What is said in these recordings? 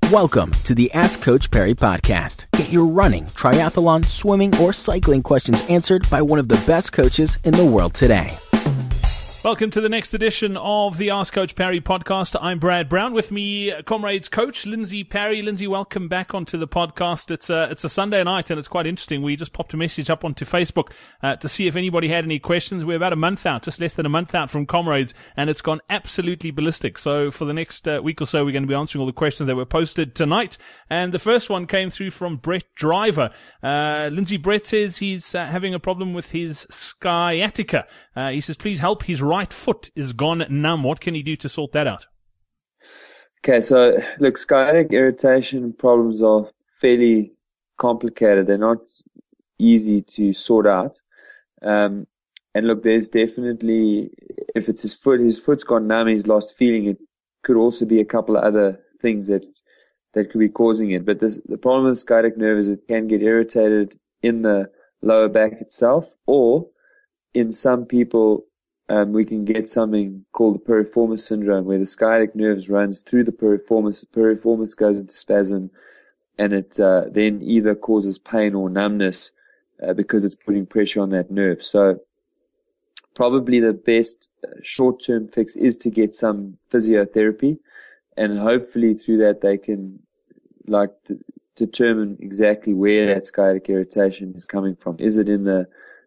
Welcome to the Ask Coach Perry podcast. Get your running, triathlon, swimming, or cycling questions answered by one of the best coaches in the world today. Welcome to the next edition of the Ask Coach Perry podcast. I'm Brad Brown. With me, Comrades coach Lindsay Perry. Lindsay, welcome back onto the podcast. It's a Sunday night and it's quite interesting. We just popped a message up onto Facebook to see if anybody had any questions. We're about a month out, just less than a month out from Comrades, and it's gone absolutely ballistic. So for the next week or so, we're going to be answering all the questions that were posted tonight. And the first one came through from Brett Driver. Lindsay, Brett says he's having a problem with his sciatica. He says, please help. His right foot is gone numb. What can he do to sort that out? Okay, so look, sciatic irritation problems are fairly complicated. They're not easy to sort out. And look, there's definitely, if it's his foot's gone numb, he's lost feeling. It could also be a couple of other things that could be causing it. But the problem with the sciatic nerve is it can get irritated in the lower back itself, or in some people, we can get something called the piriformis syndrome, where the sciatic nerves runs through the piriformis. The piriformis goes into spasm, and it then either causes pain or numbness because it's putting pressure on that nerve. So probably the best short-term fix is to get some physiotherapy, and hopefully through that they can determine exactly where that sciatic irritation is coming from. Is it in the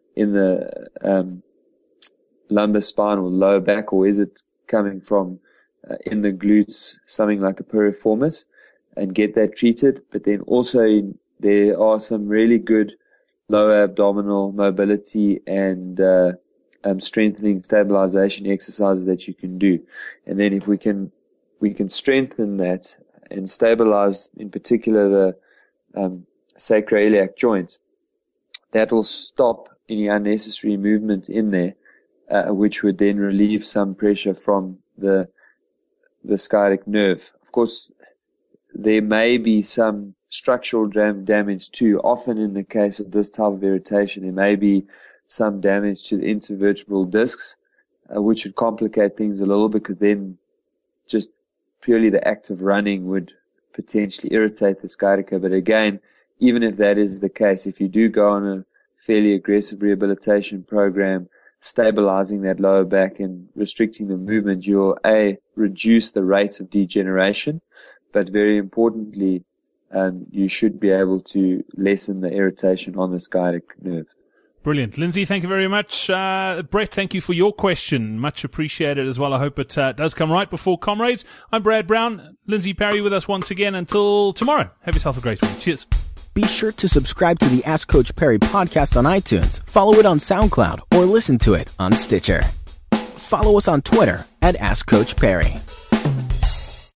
lumbar spine or lower back, or is it coming from in the glutes, something like a piriformis, and get that treated. But then also there are some really good lower abdominal mobility and strengthening stabilization exercises that you can do. And then if we can strengthen that and stabilize in particular the sacroiliac joint, that will stop any unnecessary movement in there, which would then relieve some pressure from the sciatic nerve. Of course, there may be some structural damage too. Often in the case of this type of irritation, there may be some damage to the intervertebral discs, which would complicate things a little, because then just purely the act of running would potentially irritate the sciatica. But again, even if that is the case, if you do go on a fairly aggressive rehabilitation program, stabilizing that lower back and restricting the movement, you'll reduce the rate of degeneration, but very importantly, you should be able to lessen the irritation on the sciatic nerve. Brilliant. Lindsay, thank you very much. Brett, thank you for your question. Much appreciated as well. I hope it does come right before Comrades. I'm Brad Brown. Lindsay Perry with us once again. Until tomorrow, have yourself a great week. Cheers. Be sure to subscribe to the Ask Coach Perry podcast on iTunes, follow it on SoundCloud, or listen to it on Stitcher. Follow us on Twitter at Ask Coach Perry.